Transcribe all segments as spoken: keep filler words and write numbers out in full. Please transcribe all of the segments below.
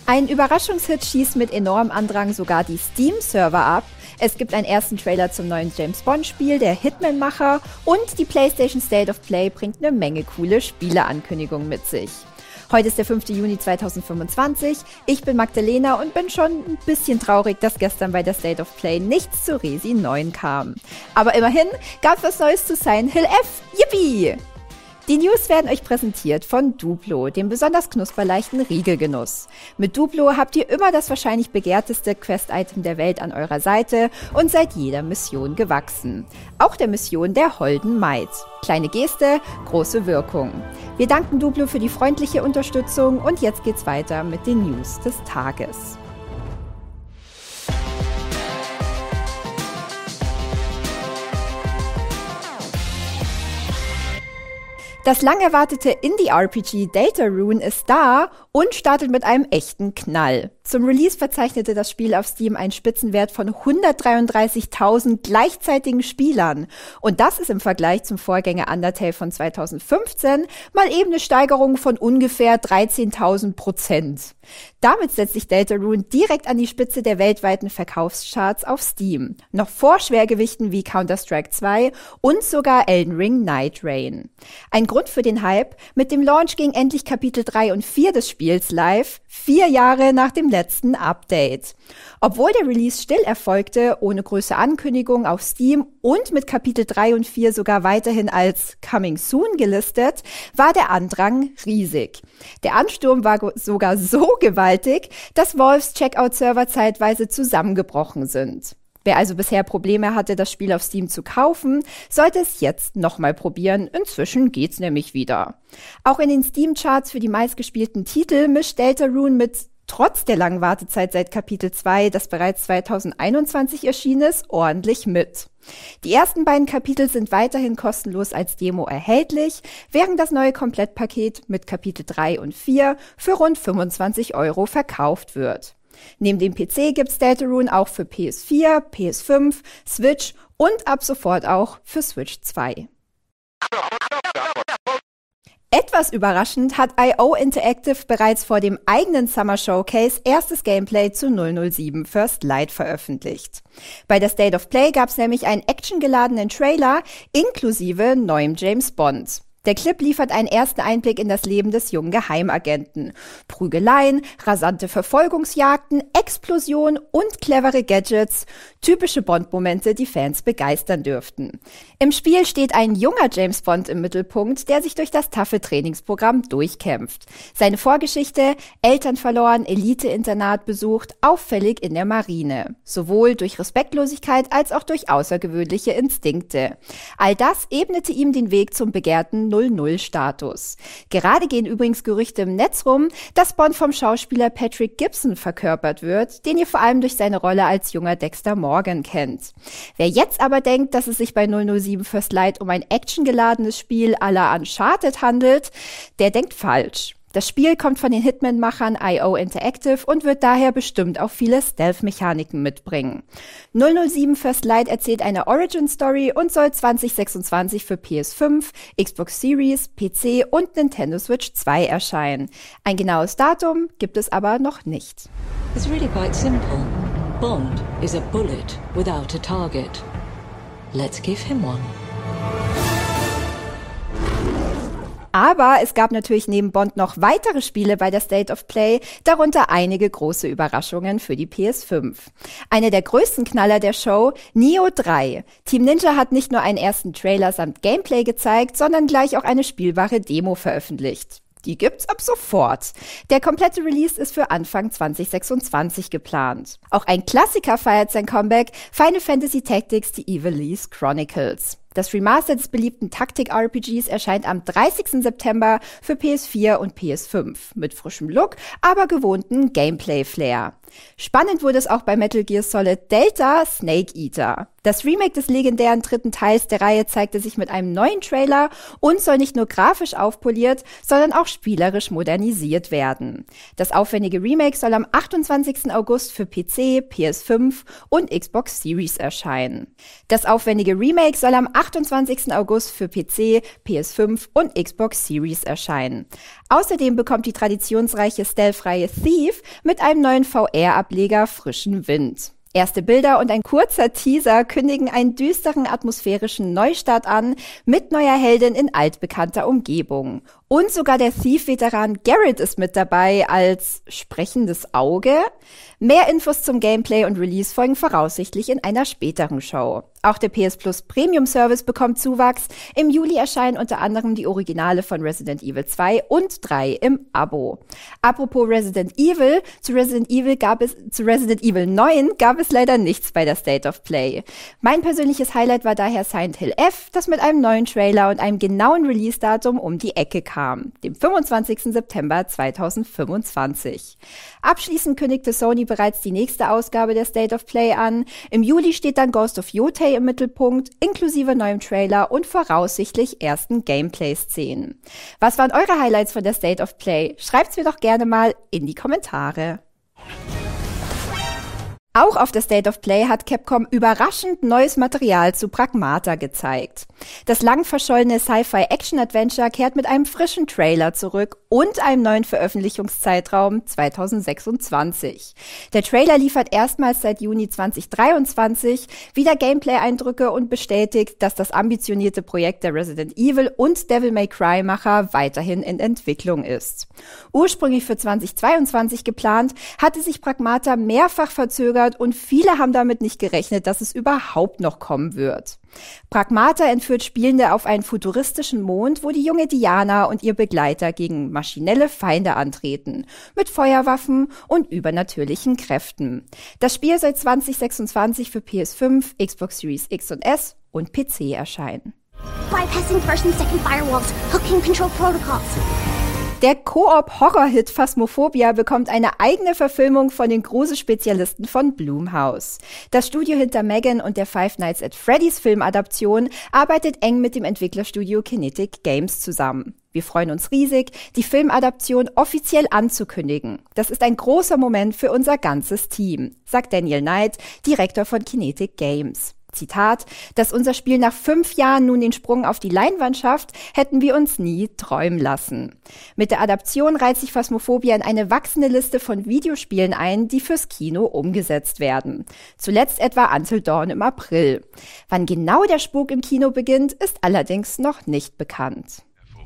Ein Überraschungshit schießt mit enormem Andrang sogar die Steam-Server ab. Es gibt einen ersten Trailer zum neuen James-Bond-Spiel, der Hitman-Macher, und die PlayStation State of Play bringt eine Menge coole Spieleankündigungen mit sich. Heute ist der fünfte Juni zweitausendfünfundzwanzig. Ich bin Magdalena und bin schon ein bisschen traurig, dass gestern bei der State of Play nichts zu Resi neun kam. Aber immerhin gab es was Neues zu Silent Hill F. Yippie! Die News werden euch präsentiert von Duplo, dem besonders knusperleichten Riegelgenuss. Mit Duplo habt ihr immer das wahrscheinlich begehrteste Quest-Item der Welt an eurer Seite und seid jeder Mission gewachsen. Auch der Mission der holden Maid. Kleine Geste, große Wirkung. Wir danken Duplo für die freundliche Unterstützung und jetzt geht's weiter mit den News des Tages. Das lang erwartete Indie-R P G Deltarune ist da und startet mit einem echten Knall. Zum Release verzeichnete das Spiel auf Steam einen Spitzenwert von hundertdreiunddreißigtausend gleichzeitigen Spielern. Und das ist im Vergleich zum Vorgänger Undertale von zweitausendfünfzehn mal eben eine Steigerung von ungefähr dreizehntausend Prozent. Damit setzt sich Deltarune direkt an die Spitze der weltweiten Verkaufscharts auf Steam. Noch vor Schwergewichten wie Counter-Strike zwei und sogar Elden Ring Night Rain. Ein Grund für den Hype: Mit dem Launch ging endlich Kapitel drei und vier des Spiels live, vier Jahre nach dem letzten Update. Obwohl der Release still erfolgte, ohne größere Ankündigung auf Steam und mit Kapitel drei und vier sogar weiterhin als Coming Soon gelistet, war der Andrang riesig. Der Ansturm war go- sogar so gewaltig, dass Valves Checkout-Server zeitweise zusammengebrochen sind. Wer also bisher Probleme hatte, das Spiel auf Steam zu kaufen, sollte es jetzt nochmal probieren. Inzwischen geht's nämlich wieder. Auch in den Steam-Charts für die meistgespielten Titel mischt Deltarune mit trotz der langen Wartezeit seit Kapitel zwei, das bereits zweitausendeinundzwanzig erschienen ist, ordentlich mit. Die ersten beiden Kapitel sind weiterhin kostenlos als Demo erhältlich, während das neue Komplettpaket mit Kapitel drei und vier für rund fünfundzwanzig Euro verkauft wird. Neben dem P C gibt's Deltarune auch für P S vier, P S fünf, Switch und ab sofort auch für Switch zwei. Etwas überraschend hat I O Interactive bereits vor dem eigenen Summer Showcase erstes Gameplay zu null null sieben First Light veröffentlicht. Bei der State of Play gab's nämlich einen actiongeladenen Trailer inklusive neuem James Bond. Der Clip liefert einen ersten Einblick in das Leben des jungen Geheimagenten. Prügeleien, rasante Verfolgungsjagden, Explosionen und clevere Gadgets. Typische Bond-Momente, die Fans begeistern dürften. Im Spiel steht ein junger James Bond im Mittelpunkt, der sich durch das taffe Trainingsprogramm durchkämpft. Seine Vorgeschichte: Eltern verloren, Elite-Internat besucht, auffällig in der Marine. Sowohl durch Respektlosigkeit als auch durch außergewöhnliche Instinkte. All das ebnete ihm den Weg zum begehrten null null Status. Gerade gehen übrigens Gerüchte im Netz rum, dass Bond vom Schauspieler Patrick Gibson verkörpert wird, den ihr vor allem durch seine Rolle als junger Dexter Morgan kennt. Wer jetzt aber denkt, dass es sich bei null null sieben First Light um ein actiongeladenes Spiel à la Uncharted handelt, der denkt falsch. Das Spiel kommt von den Hitman-Machern I O Interactive und wird daher bestimmt auch viele Stealth-Mechaniken mitbringen. null null sieben First Light erzählt eine Origin-Story und soll zwanzig sechsundzwanzig für P S fünf, Xbox Series, P C und Nintendo Switch zwei erscheinen. Ein genaues Datum gibt es aber noch nicht. It's really quite simple. Bond is a bullet without a target. Let's give him one. Aber es gab natürlich neben Bond noch weitere Spiele bei der State of Play, darunter einige große Überraschungen für die P S fünf. Eine der größten Knaller der Show: Nioh drei. Team Ninja hat nicht nur einen ersten Trailer samt Gameplay gezeigt, sondern gleich auch eine spielbare Demo veröffentlicht. Die gibt's ab sofort. Der komplette Release ist für Anfang zwanzig sechsundzwanzig geplant. Auch ein Klassiker feiert sein Comeback: Final Fantasy Tactics: The Ivalice Chronicles. Das Remaster des beliebten Taktik-R P Gs erscheint am dreißigsten September für P S vier und P S fünf. Mit frischem Look, aber gewohnten Gameplay-Flair. Spannend wurde es auch bei Metal Gear Solid Delta Snake Eater. Das Remake des legendären dritten Teils der Reihe zeigte sich mit einem neuen Trailer und soll nicht nur grafisch aufpoliert, sondern auch spielerisch modernisiert werden. Das aufwendige Remake soll am achtundzwanzigsten August für P C, P S fünf und Xbox Series erscheinen. Das aufwendige Remake soll am achtundzwanzigsten August für P C, P S fünf und Xbox Series erscheinen. Außerdem bekommt die traditionsreiche Stealth-Reihe Thief mit einem neuen V R-Ableger frischen Wind. Erste Bilder und ein kurzer Teaser kündigen einen düsteren atmosphärischen Neustart an, mit neuer Heldin in altbekannter Umgebung. Und sogar der Thief-Veteran Garrett ist mit dabei als sprechendes Auge. Mehr Infos zum Gameplay und Release folgen voraussichtlich in einer späteren Show. Auch der P S Plus Premium Service bekommt Zuwachs. Im Juli erscheinen unter anderem die Originale von Resident Evil zwei und drei im Abo. Apropos Resident Evil, zu Resident Evil gab es, zu Resident Evil neun gab es leider nichts bei der State of Play. Mein persönliches Highlight war daher Silent Hill F, das mit einem neuen Trailer und einem genauen Release-Datum um die Ecke kam, dem fünfundzwanzigsten September zweitausendfünfundzwanzig. Abschließend kündigte Sony bereits die nächste Ausgabe der State of Play an. Im Juli steht dann Ghost of Yotei im Mittelpunkt, inklusive neuem Trailer und voraussichtlich ersten Gameplay-Szenen. Was waren eure Highlights von der State of Play? Schreibt's mir doch gerne mal in die Kommentare. Auch auf der State of Play hat Capcom überraschend neues Material zu Pragmata gezeigt. Das lang verschollene Sci-Fi-Action-Adventure kehrt mit einem frischen Trailer zurück und einem neuen Veröffentlichungszeitraum zweitausendsechsundzwanzig. Der Trailer liefert erstmals seit Juni zweitausenddreiundzwanzig wieder Gameplay-Eindrücke und bestätigt, dass das ambitionierte Projekt der Resident Evil und Devil May Cry-Macher weiterhin in Entwicklung ist. Ursprünglich für zweitausendzweiundzwanzig geplant, hatte sich Pragmata mehrfach verzögert und viele haben damit nicht gerechnet, dass es überhaupt noch kommen wird. Pragmata entführt Spielende auf einen futuristischen Mond, wo die junge Diana und ihr Begleiter gegen maschinelle Feinde antreten, mit Feuerwaffen und übernatürlichen Kräften. Das Spiel soll zweitausendsechsundzwanzig für P S fünf, Xbox Series X und S und P C erscheinen. Bypassing first and second firewalls, hooking control protocols. Der Koop-Horror-Hit Phasmophobia bekommt eine eigene Verfilmung von den Gruselspezialisten von Blumhouse. Das Studio hinter Megan und der Five Nights at Freddy's Filmadaption arbeitet eng mit dem Entwicklerstudio Kinetic Games zusammen. Wir freuen uns riesig, die Filmadaption offiziell anzukündigen. Das ist ein großer Moment für unser ganzes Team, sagt Daniel Knight, Direktor von Kinetic Games. Zitat, dass unser Spiel nach fünf Jahren nun den Sprung auf die Leinwand schafft, hätten wir uns nie träumen lassen. Mit der Adaption reiht sich Phasmophobia in eine wachsende Liste von Videospielen ein, die fürs Kino umgesetzt werden. Zuletzt etwa Until Dawn im April. Wann genau der Spuk im Kino beginnt, ist allerdings noch nicht bekannt.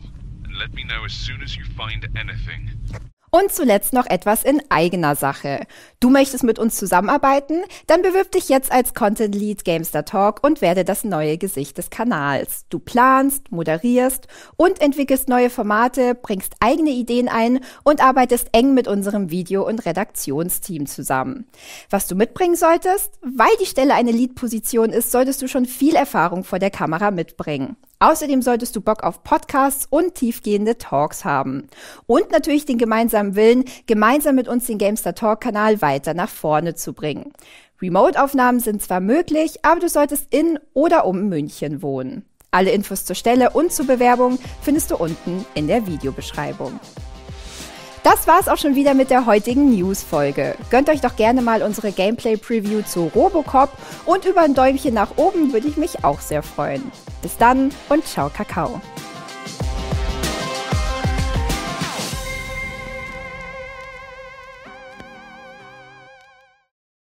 Und zuletzt noch etwas in eigener Sache. Du möchtest mit uns zusammenarbeiten? Dann bewirb dich jetzt als Content Lead GameStar Talk und werde das neue Gesicht des Kanals. Du planst, moderierst und entwickelst neue Formate, bringst eigene Ideen ein und arbeitest eng mit unserem Video- und Redaktionsteam zusammen. Was du mitbringen solltest? Weil die Stelle eine Lead-Position ist, solltest du schon viel Erfahrung vor der Kamera mitbringen. Außerdem solltest du Bock auf Podcasts und tiefgehende Talks haben. Und natürlich den gemeinsamen Willen, gemeinsam mit uns den GameStar Talk-Kanal weiter nach vorne zu bringen. Remote-Aufnahmen sind zwar möglich, aber du solltest in oder um München wohnen. Alle Infos zur Stelle und zur Bewerbung findest du unten in der Videobeschreibung. Das war's auch schon wieder mit der heutigen News-Folge. Gönnt euch doch gerne mal unsere Gameplay-Preview zu Robocop und über ein Däumchen nach oben würde ich mich auch sehr freuen. Bis dann und ciao Kakao.